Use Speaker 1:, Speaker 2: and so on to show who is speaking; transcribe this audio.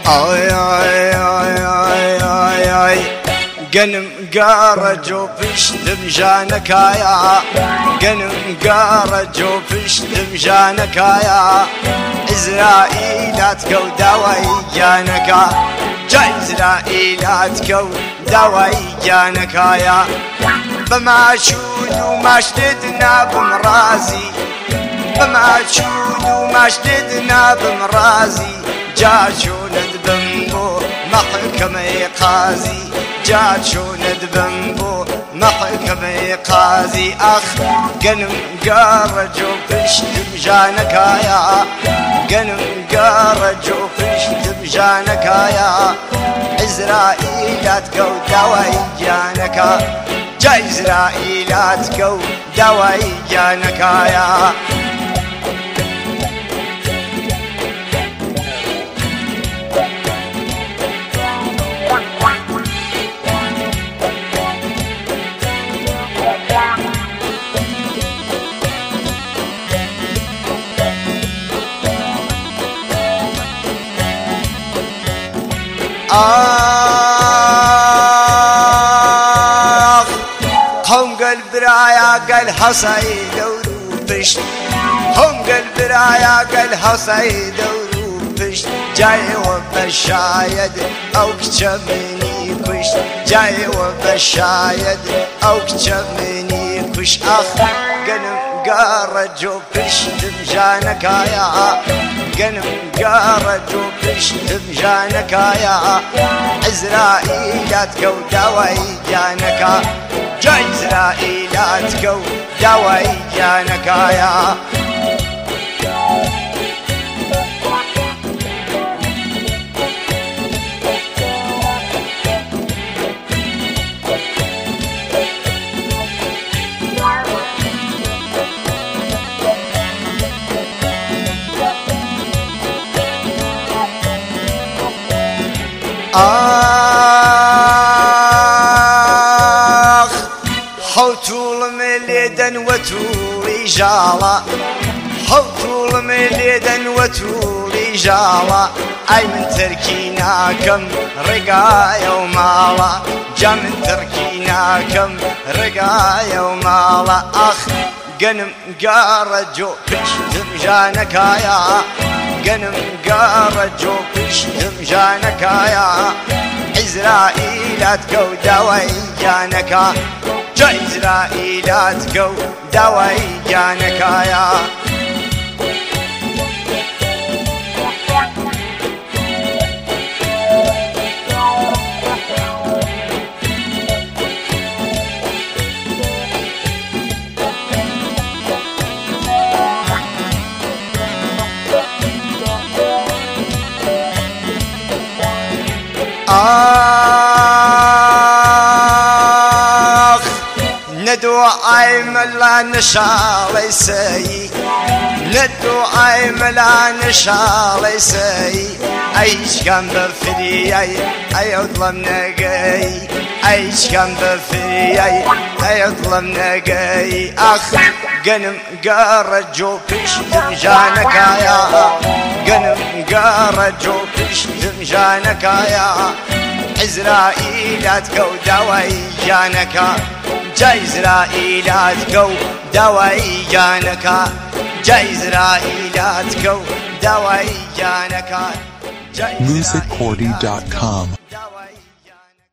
Speaker 1: آی آی آی آی آی آی گەنم گارە جۆ پشتم ژانەکایە گەنم گارە جۆ پشتم ژانەکایە ئیزرائیلات کەوت داوای گیانەکە جا ئیزرائیلات کەوت داوای گیانەکایە بەماچود و ماشتت نابم ڕازی بەماچود و ماشتت نابم ڕازی جا چۆنت بم بۆ مەحکەمەی قازی جا چۆنت بم بۆ مەحکەمەی قازی ئەخ گەنم گارە جۆ پشتم ژانەکایە گەنم گارە جۆ پشتم ژانەکایە ئیزرائیلات کەوت داوای گیانەکە جا ئیزرائیلات کەوت داوای گیانەکایە آخ قوم قل برايا قل حصي دورو بشت قوم قل برايا قل حصي دورو بشت جاي وبشايد او كتمني كش جاي وبشايد او كتمني كش اخ قلم قارة جو بشتم ژانەکایە گەنم گارە جۆ پشتم ژانەکایە ئیزرائیلات کەوت داوای گیانەکە جا ئیزرائیلات کەوت داوای گیانەکایە آخ حوتوڵم لێدەن وەتوڵی ژاڵە حوتوڵم لێدەن وەتوڵی ژاڵە ئای من تەرکی ناکەم ڕێگایە و ماڵە جا من تەرکی ناکەم ڕێگایە و ماڵە ئەخ گەنم گارە جۆ پشتم ژانەکایە گەنم گارە جۆ پشتم ژانەکایە ئیزرائیلات کەوت داوای گیانەکە جا ئیزرائیلات کەوت داوای گیانەکایە آخ ندعای ملا نشاڵی سەی ندعای ملا نشاڵی سەی ئەیچکەم بەفریای ئەیە دڵم نەگەی ئەیچکەم بەفریای ئەیە دڵم نەگەی ئەخ گەنم گارە جۆ پشتم ژانەکایە گەنم گارە جۆ پشتم ژانەکایە ئیزرائیلات کەوت داوای گیانەکە جا ئیزرائیلات کەوت داوای گیانەکە جا ئیزرائیلات کەوت داوای گیانەکە
Speaker 2: musiccordy.com